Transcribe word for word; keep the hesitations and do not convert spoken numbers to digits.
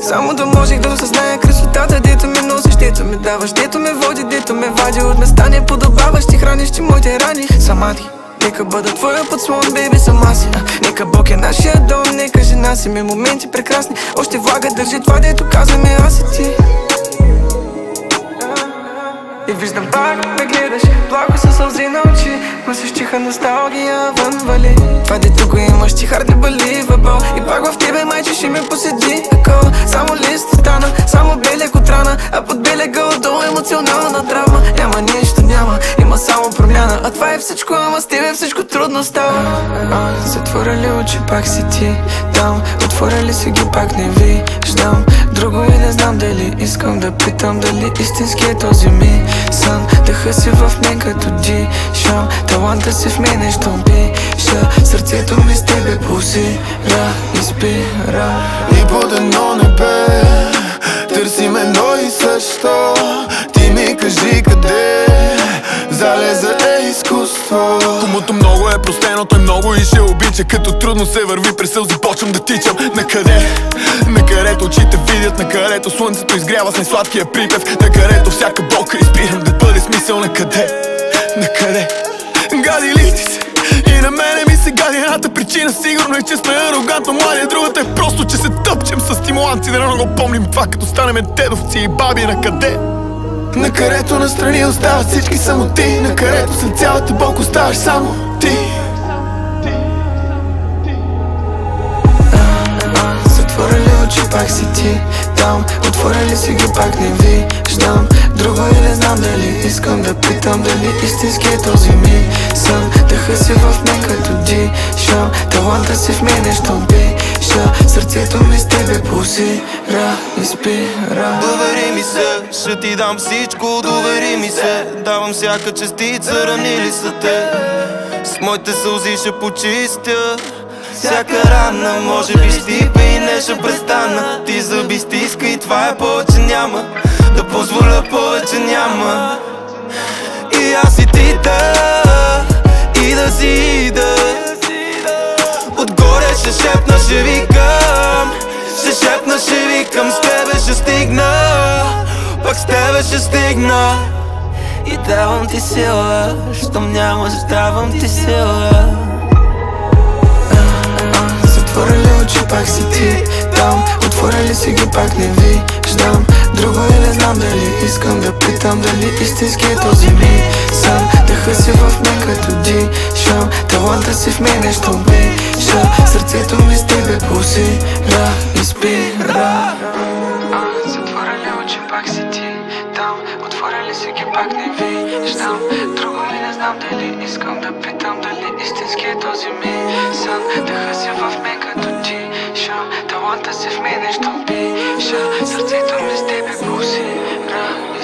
Само да можех да осъзная красотата, дето ме носиш, дето ме даваш, дето ме води, дето ме вади от места неподобаващи, хранещи моите рани. Сама ти, нека бъда твоя подслон, бейби, сама си. а, Нека Бог е нашия дом, нека жена си. Ме моменти прекрасни, още влага държи това, дето казваме аз и ти. И виждам пак ме гледаш, плако със сълзи на очи, носиш тиха носталгия вън вали. Това дето го имаш, ти харди бали въбъл. И пак в тебе майче ще ме поседи ако само лист стана, само белек от рана, а под белега отдолу емоционална драма. Няма нищо, няма, има само промяна, а това е всичко, ама с тебе всичко трудно става. Затворя ли очи, пак си ти там, отворя ли си ги, пак не виждам друго и не знам дали искам да питам, дали истински е този ми сън. Дъха си в мен като дишам, таланта си в мене, щом пиша. Сърцето ми с тебе пулсира и спира. И под едно небе търсим едно и също. Ти ми кажи къде залеза е изкуство. Комуто много е простено, той много и ще обича. Като трудно се върви през сълзи, почвам да тичам. Накъде? Накъдето очите видят, накъдето слънцето изгрява с най-сладкия припев, накъдето всяка болка изпирам да бъде смисъл. Накъде? Накъде? Гади ли ти се? И на мене ми се гади едната причина. Сигурно е, че сме арогантно млади, другата е просто, че се тъпчем с стимуланти. Да не го помним това, като станем дедовци и баби. Накъде? Накъдето настрани остават всички самоти, накъдето след цялата болка оставаш само ти. Затворя ли очи, пак си ти там, отворя ли си ги, пак не виждам друго и не знам дали искам да питам, дали истински е този ми сън. Дъха си в мен като дишам, таланта си в мене, щом пиша. Сърцето ми с тебе пулсира и спира. Довери ми се, ще ти дам всичко, довери ми се. Давам всяка частица, ранили са те. С моите сълзи ще почистя всяка рана, може би щипе и не ще престана. Ти зъби стиска и това е повече няма, да позволя повече няма. И аз и ти да, и да си ида. Отгоре ще шепна, ще викам, ще шепна, ще викам. С тебе ще стигна, пак с тебе ще стигна. И давам ти сила, щом нямаш, давам ти сила. Затворя ли очи, пак си ти там, отворя ли си ги, пак не виждам друго и не знам дали искам да питам, дали истински е този ми сън. Дъха си в мен като дишам, таланта си в мене, щом пиша. Сърцето ми с тебе пулсира и спира. Затворя ли очи, пак си ти там, отворя ли си ги, пак не виждам друго и не знам дали искам да питам, дали истински е този ми сън. Дъха си в мен като дишам, таланта си в мене, щом пиша. Сърцето ми с тебе пулсира.